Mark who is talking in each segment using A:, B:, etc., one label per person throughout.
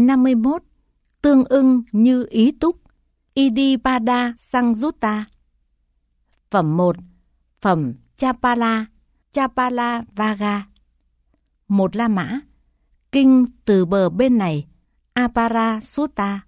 A: 51. Tương ưng như ý túc, Iddhipada Samyutta. Phẩm 1. Phẩm Chapala, Chapala Vaga. Một La Mã. Kinh từ bờ bên này, Apara Sutta.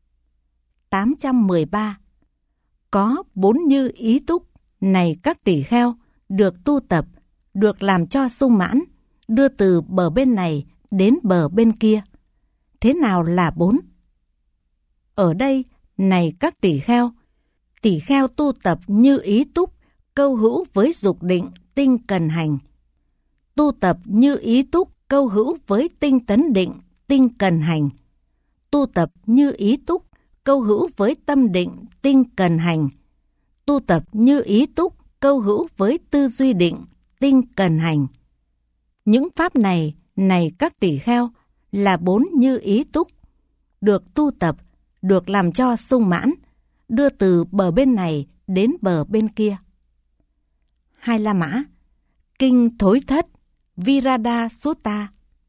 A: 813. Có 4 như ý túc, này các tỷ kheo, được tu tập, được làm cho sung mãn, đưa từ bờ bên này đến bờ bên kia. Thế nào là 4? Ở đây, này các tỷ kheo tu tập như ý túc, câu hữu với dục định, tinh cần hành. Tu tập như ý túc, câu hữu với tinh tấn định, tinh cần hành. Tu tập như ý túc, câu hữu với tâm định, tinh cần hành. Tu tập như ý túc, câu hữu với tư duy định, tinh cần hành. Những pháp này, này các tỷ kheo, là 4 như ý túc, được tu tập, được làm cho sung mãn, đưa từ bờ bên này đến bờ bên kia. Hai La Mã. Kinh Thối Thất, Virada Sutta.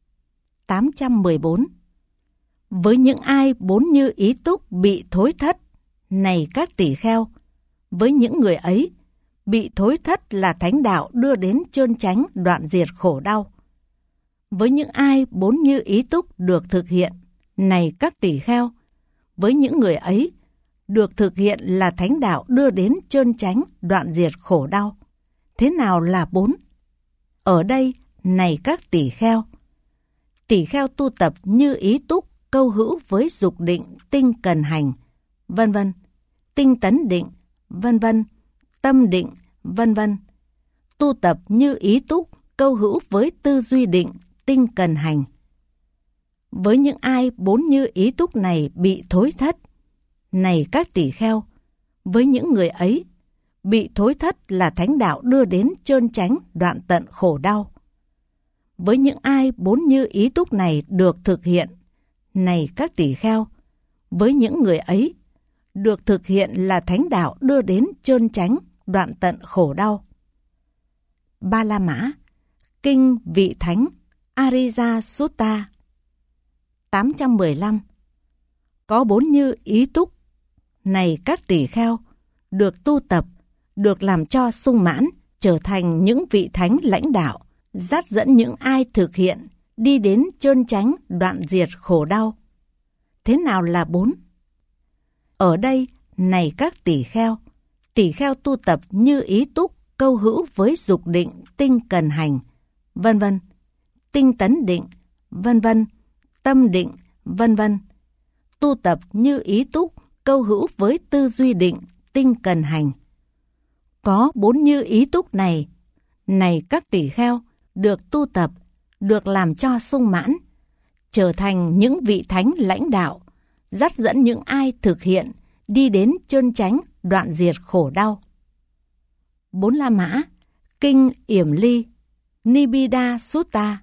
A: 814. Với những ai 4 như ý túc bị thối thất, này các tỷ kheo, với những người ấy, bị thối thất là thánh đạo đưa đến chơn chánh đoạn diệt khổ đau. Với những ai 4 như ý túc được thực hiện, này các tỷ kheo, với những người ấy, được thực hiện là thánh đạo đưa đến chơn chánh đoạn diệt khổ đau. Thế nào là 4? Ở đây, này các tỷ kheo tu tập như ý túc, câu hữu với dục định, tinh cần hành, vân vân, tinh tấn định, vân vân, tâm định, vân vân. Tu tập như ý túc, câu hữu với tư duy định, tinh cần hành. Với những ai 4 như ý túc này bị thối thất, này các tỷ kheo, với những người ấy, bị thối thất là thánh đạo đưa đến chơn chánh đoạn tận khổ đau. Với những ai 4 như ý túc này được thực hiện, này các tỷ kheo, với những người ấy, được thực hiện là thánh đạo đưa đến chơn chánh đoạn tận khổ đau. Ba La Mã. Kinh Vị Thánh, Arisa Sutta. 815. Có 4 như ý túc, này các tỷ kheo, được tu tập, được làm cho sung mãn, trở thành những vị thánh lãnh đạo, dắt dẫn những ai thực hiện, đi đến chơn chánh đoạn diệt khổ đau. Thế nào là 4? Ở đây, này các tỷ kheo tu tập như ý túc, câu hữu với dục định, tinh cần hành, vân vân, tinh tấn định, vân vân, tâm định, vân vân. Tu tập như ý túc, câu hữu với tư duy định, tinh cần hành. Có 4 như ý túc này, này các tỷ kheo, được tu tập, được làm cho sung mãn, trở thành những vị thánh lãnh đạo, dắt dẫn những ai thực hiện, đi đến chơn chánh đoạn diệt khổ đau. 4 La Mã. Kinh Yểm Ly, Nibbida Sutta.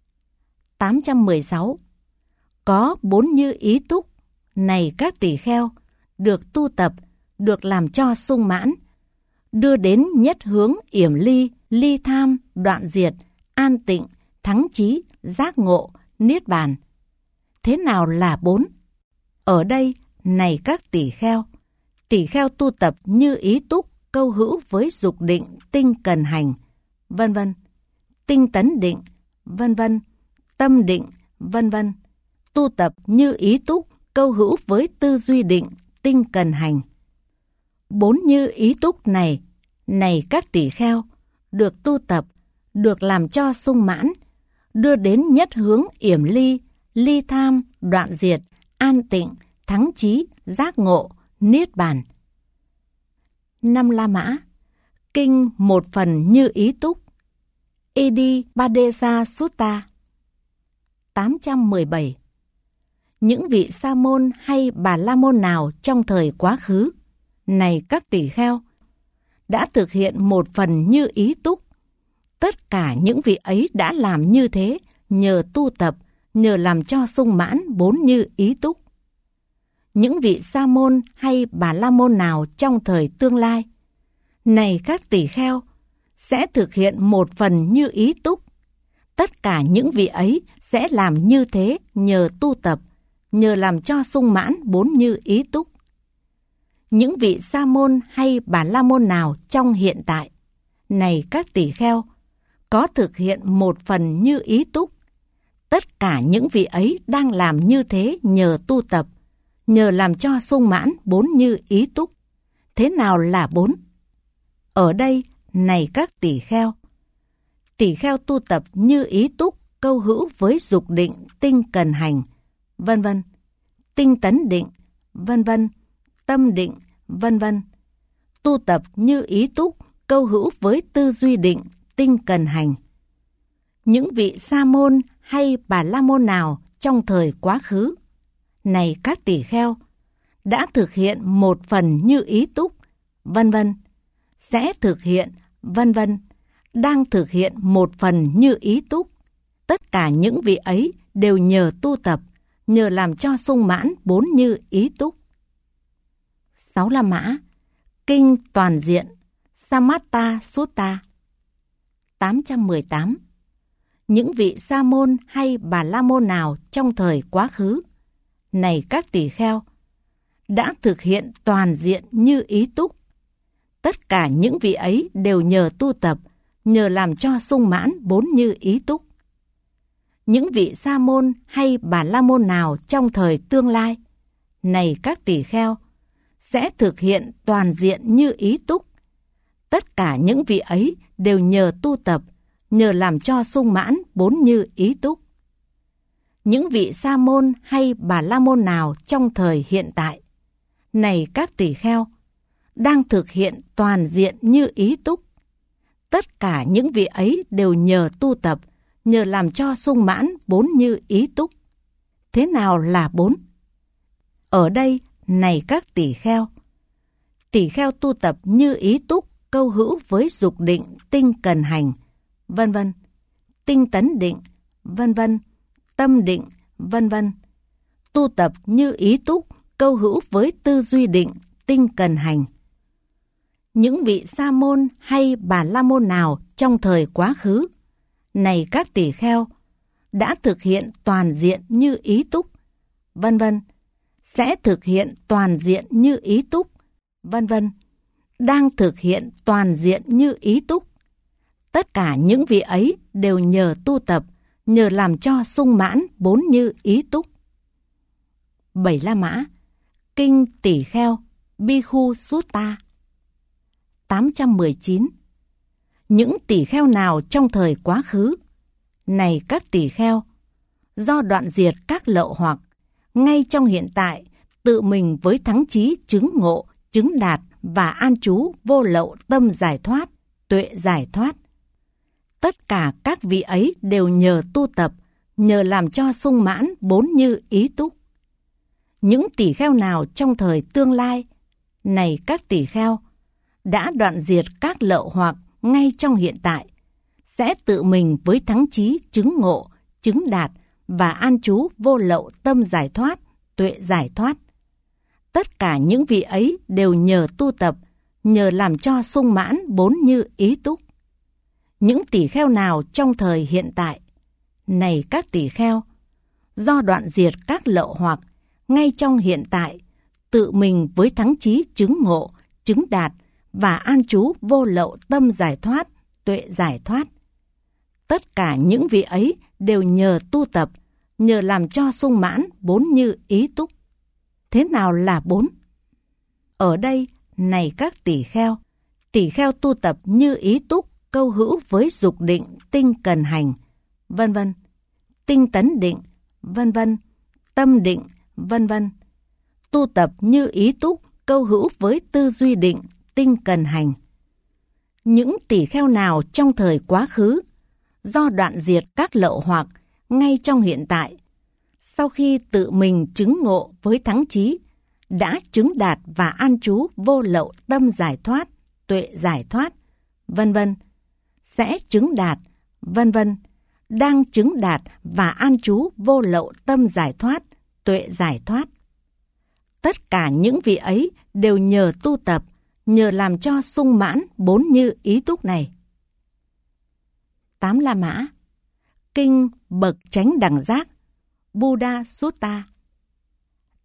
A: 816. Có 4 như ý túc, này các tỷ kheo, được tu tập, được làm cho sung mãn, đưa đến nhất hướng yểm ly, ly tham, đoạn diệt, an tịnh, thắng chí, giác ngộ, niết bàn. Thế nào là 4? Ở đây, này các tỷ kheo tu tập như ý túc, câu hữu với dục định, tinh cần hành, vân vân, tinh tấn định, vân vân, tâm định, vân vân. Tu tập như ý túc, câu hữu với tư duy định, tinh cần hành. 4 như ý túc này, này các tỷ kheo, được tu tập, được làm cho sung mãn, đưa đến nhất hướng yểm ly, ly tham, đoạn diệt, an tịnh, thắng chí, giác ngộ, niết bàn. 5 La Mã. Kinh Một Phần như ý túc, Iddhipada Sutta. 817. Những vị sa môn hay bà la môn nào trong thời quá khứ, này các tỷ kheo, đã thực hiện một phần như ý túc, tất cả những vị ấy đã làm như thế nhờ tu tập, nhờ làm cho sung mãn 4 như ý túc. Những vị sa môn hay bà la môn nào trong thời tương lai, này các tỷ kheo, sẽ thực hiện một phần như ý túc, tất cả những vị ấy sẽ làm như thế nhờ tu tập, nhờ làm cho sung mãn 4 như ý túc. Những vị sa môn hay bà la môn nào trong hiện tại, này các tỳ kheo, có thực hiện một phần như ý túc, tất cả những vị ấy đang làm như thế nhờ tu tập, nhờ làm cho sung mãn 4 như ý túc. Thế nào là 4? Ở đây, này các tỳ kheo tu tập như ý túc, câu hữu với dục định, tinh cần hành, vân vân, tinh tấn định, vân vân, tâm định, vân vân. Tu tập như ý túc, câu hữu với tư duy định, tinh cần hành. Những vị sa môn hay bà la môn nào trong thời quá khứ, này các tỳ kheo, đã thực hiện một phần như ý túc, vân vân, sẽ thực hiện, vân vân, đang thực hiện một phần như ý túc. Tất cả những vị ấy đều nhờ tu tập, nhờ làm cho sung mãn 4 như ý túc. 6 La Mã, Kinh Toàn Diện, Samatha Sutta. 818. Những vị sa môn hay bà la môn nào trong thời quá khứ, này các tỳ kheo, đã thực hiện toàn diện như ý túc. Tất cả những vị ấy đều nhờ tu tập, nhờ làm cho sung mãn 4 như ý túc. Những vị sa môn hay bà la môn nào trong thời tương lai, này các tỳ kheo, sẽ thực hiện toàn diện như ý túc. Tất cả những vị ấy đều nhờ tu tập, nhờ làm cho sung mãn 4 như ý túc. Những vị sa môn hay bà la môn nào trong thời hiện tại, này các tỳ kheo, đang thực hiện toàn diện như ý túc. Tất cả những vị ấy đều nhờ tu tập, nhờ làm cho sung mãn 4 như ý túc. Thế nào là 4? Ở đây, này các tỳ kheo tu tập như ý túc, câu hữu với dục định, tinh cần hành, vân vân, tinh tấn định, vân vân, tâm định, vân vân. Tu tập như ý túc, câu hữu với tư duy định, tinh cần hành. Những vị sa môn hay bà la môn nào trong thời quá khứ, này các tỳ kheo, đã thực hiện toàn diện như ý túc, vân vân, sẽ thực hiện toàn diện như ý túc, vân vân, đang thực hiện toàn diện như ý túc. Tất cả những vị ấy đều nhờ tu tập, nhờ làm cho sung mãn 4 như ý túc. 7 La Mã, Kinh Tỷ Kheo, Bhikkhu Sutta. 819. Những tỳ kheo nào trong thời quá khứ, này các tỳ kheo, do đoạn diệt các lậu hoặc, ngay trong hiện tại, tự mình với thắng chí chứng ngộ, chứng đạt và an trú vô lậu tâm giải thoát, tuệ giải thoát. Tất cả các vị ấy đều nhờ tu tập, nhờ làm cho sung mãn 4 như ý túc. Những tỳ kheo nào trong thời tương lai, này các tỳ kheo, đã đoạn diệt các lậu hoặc ngay trong hiện tại, sẽ tự mình với thắng chí chứng ngộ, chứng đạt và an trú vô lậu tâm giải thoát, tuệ giải thoát. Tất cả những vị ấy đều nhờ tu tập, nhờ làm cho sung mãn 4 như ý túc. Những tỳ kheo nào trong thời hiện tại, này các tỳ kheo, do đoạn diệt các lậu hoặc ngay trong hiện tại, tự mình với thắng chí chứng ngộ, chứng đạt và an trú vô lậu tâm giải thoát, tuệ giải thoát. Tất cả những vị ấy đều nhờ tu tập, nhờ làm cho sung mãn 4 như ý túc. Thế nào là 4? Ở đây, này các tỳ kheo tu tập như ý túc, câu hữu với dục định, tinh cần hành, vân vân, tinh tấn định, vân vân, tâm định, vân vân. Tu tập như ý túc, câu hữu với tư duy định, tinh cần hành. Những tỳ kheo nào trong thời quá khứ, do đoạn diệt các lậu hoặc ngay trong hiện tại, sau khi tự mình chứng ngộ với thắng chí, đã chứng đạt và an trú vô lậu tâm giải thoát, tuệ giải thoát, vân vân, sẽ chứng đạt, vân vân, đang chứng đạt và an trú vô lậu tâm giải thoát, tuệ giải thoát. Tất cả những vị ấy đều nhờ tu tập, nhờ làm cho sung mãn 4 như ý túc này. 8 La Mã, Kinh Bậc Chánh Đẳng Giác, Buddha Sutta.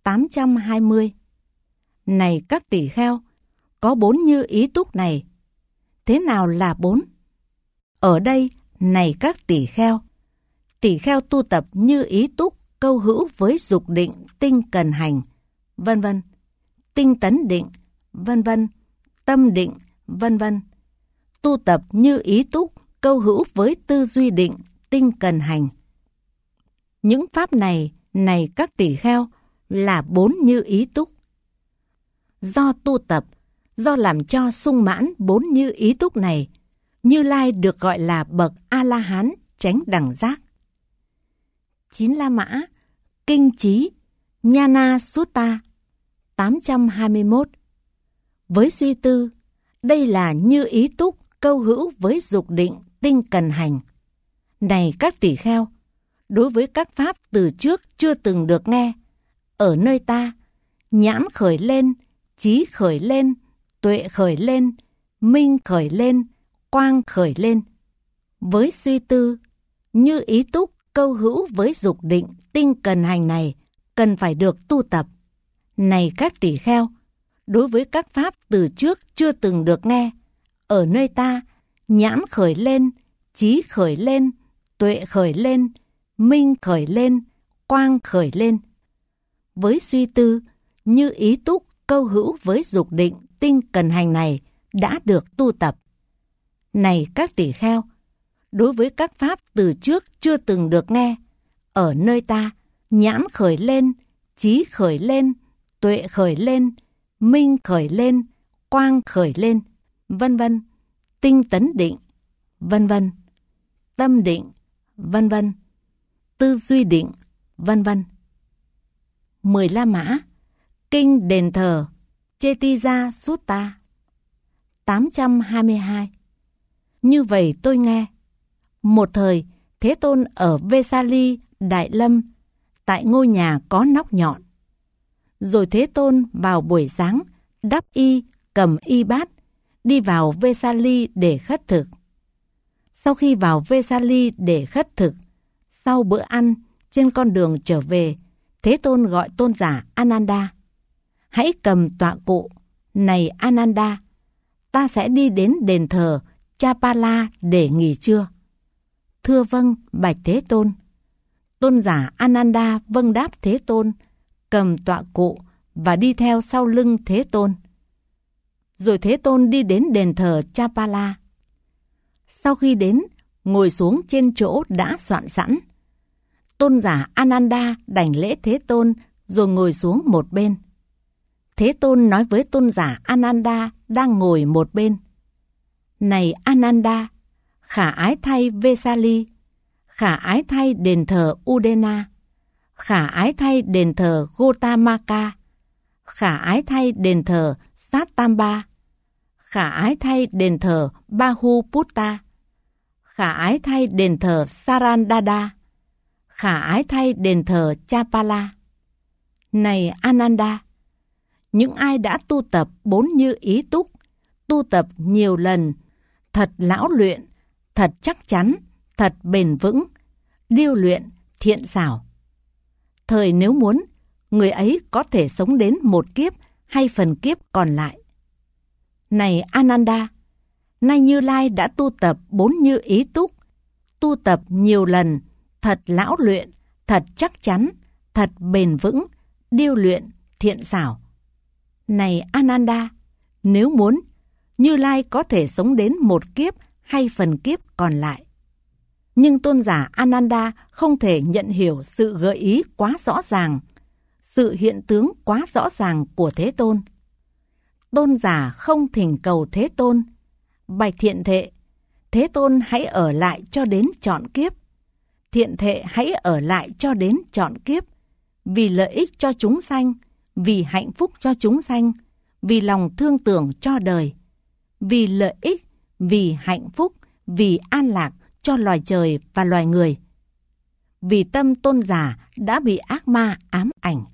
A: 820. Này các tỷ kheo, có 4 như ý túc này. Thế nào là 4? Ở đây, này các tỷ kheo tu tập như ý túc câu hữu với dục định, tinh cần hành, vân vân, tinh tấn định, vân vân, tâm định, vân vân. Tu tập như ý túc câu hữu với tư duy định, tinh cần hành. Những pháp này, này các tỷ kheo, là 4 như ý túc. Do tu tập, do làm cho sung mãn 4 như ý túc này, Như Lai được gọi là bậc A-la-hán chánh đẳng giác. 9 La Mã, Kinh Chí, Nhana Sutta, 821. Với suy tư, đây là như ý túc câu hữu với dục định, tinh cần hành. Này các tỷ kheo, đối với các pháp từ trước chưa từng được nghe, ở nơi ta, nhãn khởi lên, trí khởi lên, tuệ khởi lên, minh khởi lên, quang khởi lên. Với suy tư, như ý túc câu hữu với dục định, tinh cần hành này cần phải được tu tập. Này các tỷ kheo, đối với các pháp từ trước chưa từng được nghe, ở nơi ta, nhãn khởi lên, trí khởi lên, tuệ khởi lên, minh khởi lên, quang khởi lên. Với suy tư, như ý túc câu hữu với dục định, tinh cần hành này đã được tu tập. Này các tỷ kheo, đối với các pháp từ trước chưa từng được nghe, ở nơi ta, nhãn khởi lên, trí khởi lên, tuệ khởi lên, minh khởi lên, quang khởi lên, vân vân, tinh tấn định, vân vân, tâm định, vân vân, tư duy định, vân vân. 10 La Mã, Kinh Đền Thờ, Chetija Sutta, 822. Như vậy tôi nghe, một thời Thế Tôn ở Vesali, Đại Lâm, tại ngôi nhà có nóc nhọn. Rồi Thế Tôn vào buổi sáng, đắp y, cầm y bát, đi vào Vesali để khất thực. Sau khi vào Vesali để khất thực, sau bữa ăn, trên con đường trở về, Thế Tôn gọi tôn giả Ananda. Hãy cầm tọa cụ, này Ananda, ta sẽ đi đến đền thờ Chapala để nghỉ trưa. Thưa vâng, bạch Thế Tôn. Tôn giả Ananda vâng đáp Thế Tôn, cầm tọa cụ và đi theo sau lưng Thế Tôn. Rồi Thế Tôn đi đến đền thờ Chapala. Sau khi đến, ngồi xuống trên chỗ đã soạn sẵn. Tôn giả Ananda đảnh lễ Thế Tôn rồi ngồi xuống một bên. Thế Tôn nói với tôn giả Ananda đang ngồi một bên: Này Ananda, khả ái thay Vesali, khả ái thay đền thờ Udena, khả ái thay đền thờ Gotamaka, khả ái thay đền thờ Sattamba, khả ái thay đền thờ Bahuputta, khả ái thay đền thờ Sarandada, khả ái thay đền thờ Chapala. Này Ananda, những ai đã tu tập 4 như ý túc, tu tập nhiều lần, thật lão luyện, thật chắc chắn, thật bền vững, điêu luyện, thiện xảo. Thời nếu muốn, người ấy có thể sống đến một kiếp hay phần kiếp còn lại. Này Ananda, nay Như Lai đã tu tập 4 như ý túc, tu tập nhiều lần, thật lão luyện, thật chắc chắn, thật bền vững, điêu luyện, thiện xảo. Này Ananda, nếu muốn, Như Lai có thể sống đến một kiếp hay phần kiếp còn lại. Nhưng tôn giả Ananda không thể nhận hiểu sự gợi ý quá rõ ràng, sự hiện tướng quá rõ ràng của Thế Tôn. Tôn giả không thỉnh cầu Thế Tôn: Bạch thiện thệ, Thế Tôn hãy ở lại cho đến trọn kiếp. Thiện thệ hãy ở lại cho đến trọn kiếp, vì lợi ích cho chúng sanh, vì hạnh phúc cho chúng sanh, vì lòng thương tưởng cho đời, vì lợi ích, vì hạnh phúc, vì an lạc cho loài trời và loài người. Vì tâm tôn giả đã bị ác ma ám ảnh.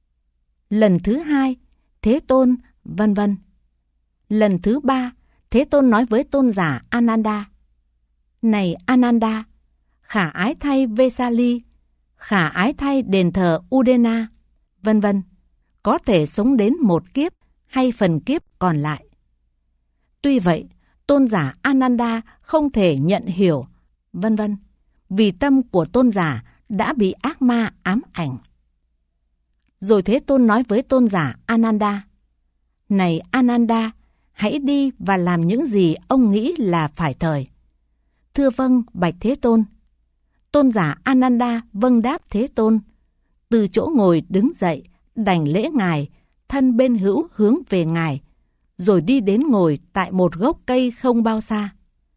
A: Lần thứ 2, Thế Tôn, vân vân. Lần thứ 3, Thế Tôn nói với tôn giả Ananda: Này Ananda, khả ái thay Vesali, khả ái thay đền thờ Udena, vân vân. có thể sống đến một kiếp hay phần kiếp còn lại. Tuy vậy, tôn giả Ananda không thể nhận hiểu, vân vân, vì tâm của tôn giả đã bị ác ma ám ảnh. Rồi Thế Tôn nói với tôn giả Ananda: Này Ananda, hãy đi và làm những gì ông nghĩ là phải thời. Thưa vâng, bạch Thế Tôn. Tôn giả Ananda vâng đáp Thế Tôn, từ chỗ ngồi đứng dậy, đảnh lễ Ngài, thân bên hữu hướng về Ngài, rồi đi đến ngồi tại một gốc cây không bao xa.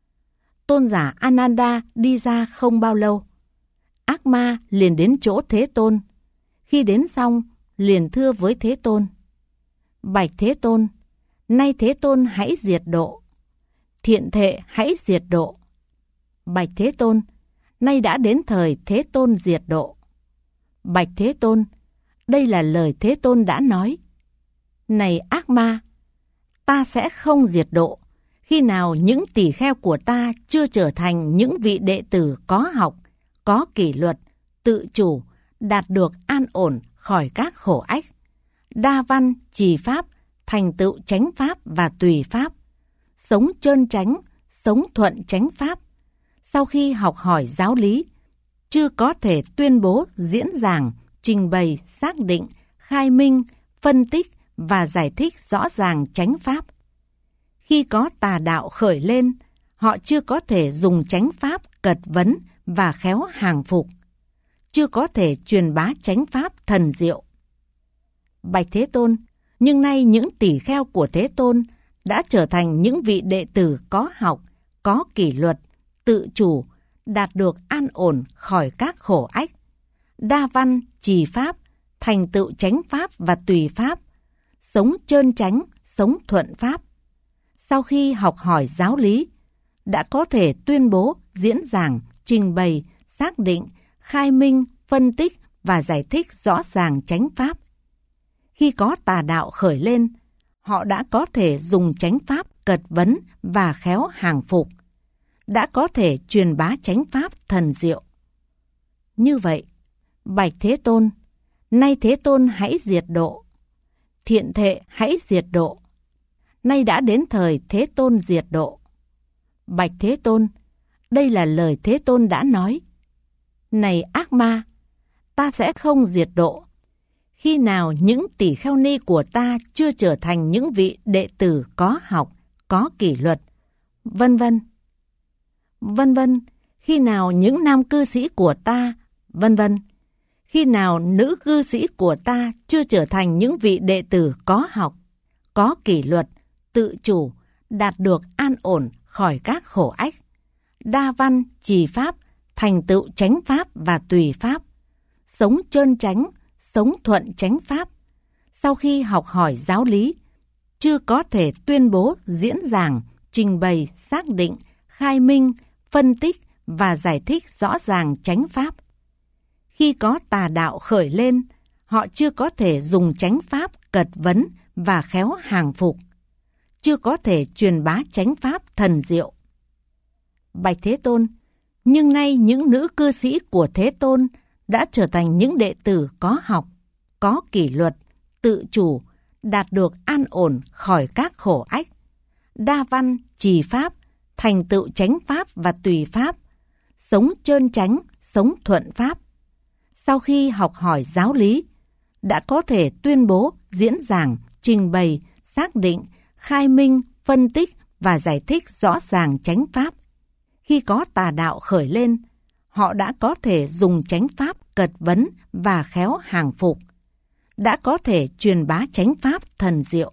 A: Tôn giả Ananda đi ra không bao lâu, ác ma liền đến chỗ Thế Tôn. Khi đến xong, liền thưa với Thế Tôn: Bạch Thế Tôn, nay Thế Tôn hãy diệt độ. Thiện thệ hãy diệt độ. Bạch Thế Tôn, nay đã đến thời Thế Tôn diệt độ. Bạch Thế Tôn, đây là lời Thế Tôn đã nói. Này ác ma, ta sẽ không diệt độ khi nào những tỳ kheo của ta chưa trở thành những vị đệ tử có học, có kỷ luật, tự chủ, đạt được an ổn khỏi các khổ ách, đa văn, trì pháp, thành tựu chánh pháp và tùy pháp, sống trơn chánh, sống thuận chánh pháp. Sau khi học hỏi giáo lý, chưa có thể tuyên bố, diễn giảng, trình bày, xác định, khai minh, phân tích và giải thích rõ ràng chánh pháp. Khi có tà đạo khởi lên, họ chưa có thể dùng chánh pháp cật vấn và khéo hàng phục, chưa có thể truyền bá chánh pháp thần diệu. Bạch Thế Tôn, nhưng nay những tỳ kheo của Thế Tôn đã trở thành những vị đệ tử có học, có kỷ luật, tự chủ, đạt được an ổn khỏi các khổ ách, đa văn, trì pháp, thành tựu chánh pháp và tùy pháp, sống trơn chánh, sống thuận pháp. Sau khi học hỏi giáo lý, đã có thể tuyên bố, diễn giảng, trình bày, xác định, khai minh, phân tích và giải thích rõ ràng chánh pháp. Khi có tà đạo khởi lên, họ đã có thể dùng chánh pháp cật vấn và khéo hàng phục, đã có thể truyền bá chánh pháp thần diệu. Như vậy, bạch Thế Tôn, nay Thế Tôn hãy diệt độ. Thiện thệ hãy diệt độ. Nay đã đến thời Thế Tôn diệt độ. Bạch Thế Tôn, đây là lời Thế Tôn đã nói. Này ác ma, ta sẽ không diệt độ khi nào những tỷ kheo ni của ta chưa trở thành những vị đệ tử có học, có kỷ luật, vân vân. Vân vân, khi nào những nam cư sĩ của ta, vân vân. Khi nào nữ cư sĩ của ta chưa trở thành những vị đệ tử có học, có kỷ luật, tự chủ, đạt được an ổn khỏi các khổ ách, đa văn, trì pháp, thành tựu chánh pháp và tùy pháp, sống trơn chánh, sống thuận chánh pháp. Sau khi học hỏi giáo lý, chưa có thể tuyên bố, diễn giảng, trình bày, xác định, khai minh, phân tích và giải thích rõ ràng chánh pháp. Khi có tà đạo khởi lên, họ chưa có thể dùng chánh pháp cật vấn và khéo hàng phục, chưa có thể truyền bá chánh pháp thần diệu. Bạch Thế Tôn, nhưng nay những nữ cư sĩ của Thế Tôn đã trở thành những đệ tử có học, có kỷ luật, tự chủ, đạt được an ổn khỏi các khổ ách, đa văn, trì pháp, thành tựu chánh pháp và tùy pháp, sống trơn chánh, sống thuận pháp. Sau khi học hỏi giáo lý, đã có thể tuyên bố, diễn giảng, trình bày, xác định, khai minh, phân tích và giải thích rõ ràng chánh pháp. Khi có tà đạo khởi lên, họ đã có thể dùng chánh pháp cật vấn và khéo hàng phục, đã có thể truyền bá chánh pháp thần diệu.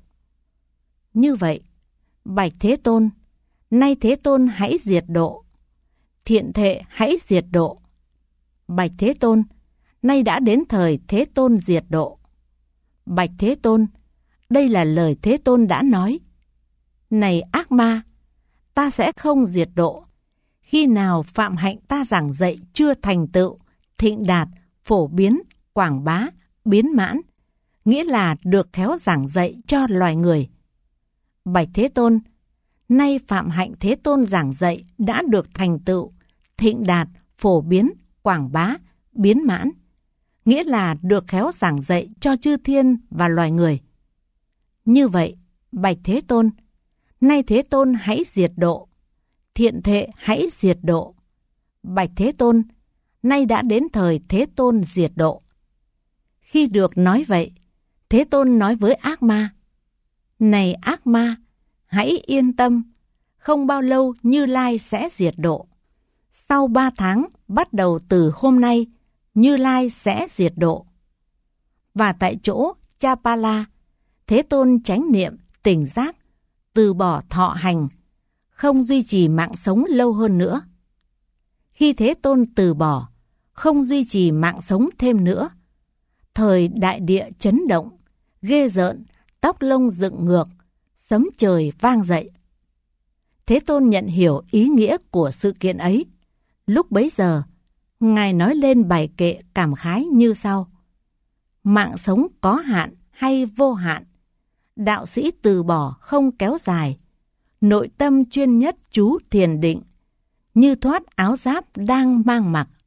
A: Như vậy, bạch Thế Tôn, nay Thế Tôn hãy diệt độ. Thiện thệ hãy diệt độ. Bạch Thế Tôn, nay đã đến thời Thế Tôn diệt độ. Bạch Thế Tôn, đây là lời Thế Tôn đã nói. Này ác ma, ta sẽ không diệt độ khi nào phạm hạnh ta giảng dạy chưa thành tựu, thịnh đạt, phổ biến, quảng bá, biến mãn, nghĩa là được khéo giảng dạy cho loài người. Bạch Thế Tôn, nay phạm hạnh Thế Tôn giảng dạy đã được thành tựu, thịnh đạt, phổ biến, quảng bá, biến mãn, nghĩa là được khéo giảng dạy cho chư thiên và loài người. Như vậy, bạch Thế Tôn, nay Thế Tôn hãy diệt độ, thiện thệ hãy diệt độ. Bạch Thế Tôn, nay đã đến thời Thế Tôn diệt độ. Khi được nói vậy, Thế Tôn nói với ác ma: Này ác ma, hãy yên tâm, không bao lâu Như Lai sẽ diệt độ. Sau 3 tháng, bắt đầu từ hôm nay, Như Lai sẽ diệt độ. Và tại chỗ Chapala, Thế Tôn chánh niệm, tỉnh giác, từ bỏ thọ hành, không duy trì mạng sống lâu hơn nữa. Khi Thế Tôn từ bỏ, không duy trì mạng sống thêm nữa, thời đại địa chấn động, ghê rợn, tóc lông dựng ngược, sấm trời vang dậy. Thế Tôn nhận hiểu ý nghĩa của sự kiện ấy. Lúc bấy giờ, Ngài nói lên bài kệ cảm khái như sau: Mạng sống có hạn hay vô hạn, đạo sĩ từ bỏ không kéo dài, nội tâm chuyên nhất trú thiền định, như thoát áo giáp đang mang mặc.